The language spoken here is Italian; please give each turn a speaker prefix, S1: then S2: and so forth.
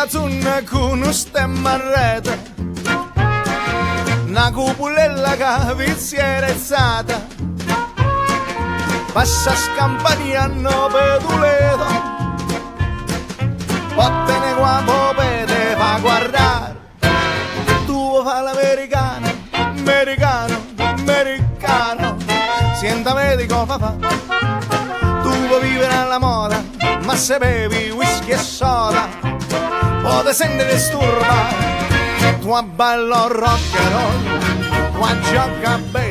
S1: zunna con un stemma a rete, una cupolella che viziera ezzata, passa scampania no peduleto, vattene qua popete fa guardare, tu fa l'americano, americano, americano, sienta medico fa, tu vuoi vivere alla moda, ma se bevi whisky e soda, poi ti senti disturbato, tu ballo rock and roll, tu gioca bene.